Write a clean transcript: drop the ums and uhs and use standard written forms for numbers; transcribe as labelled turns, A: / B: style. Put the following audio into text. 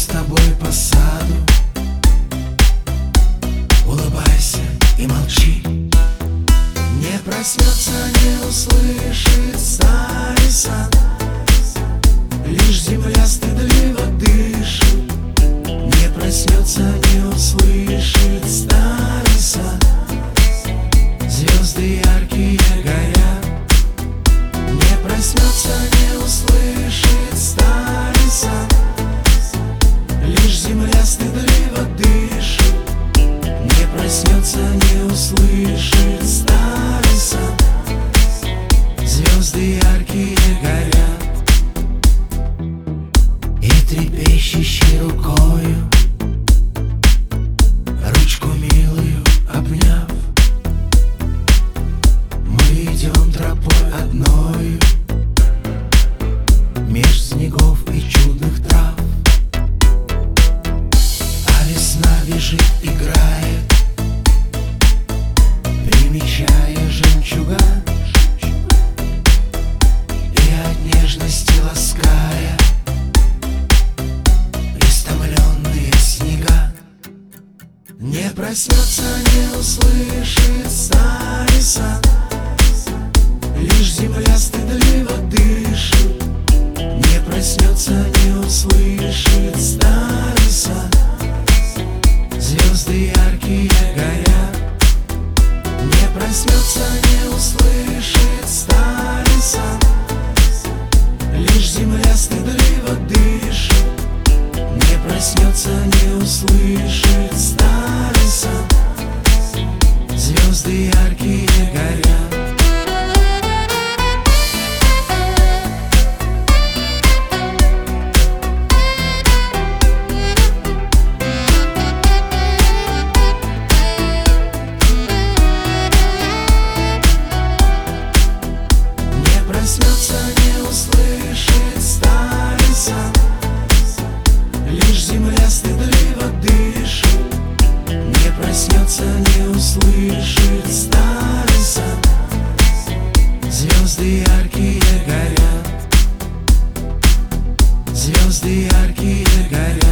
A: с тобой по саду. Улыбайся и молчи. Не проснется, не услышит старый сад. Лишь земля стыдливо дышит. Не проснется, не услышит старый сад. Звезды яркие горят. Не проснется, не услышит старый сад. Лишь земля стыдливо дышит. Не проснется, не услышит старый сад. Звезды яркие горят. И трепещущей рукою, ручку милую обняв, мы идем тропой одною меж снегов и чудных трав. А весна бежит, играет, примечая жемчуга, и от нежности лаская истомленные снега. Не проснется, не услышит старый сад. Лишь земля стыдливо дышит. Не проснется, не услышит старый сад. Звезды яркие горят. Не проснется, не услышит старый сад. Лишь земля стыдливо дышит. Не проснется, не услышит старый сад. Звезды яркие горят. Проснется, не услышит старый сад. Лишь земля стыдливо дышит. Не проснется, не услышит старый сад. Звезды яркие горят. Звезды яркие горят.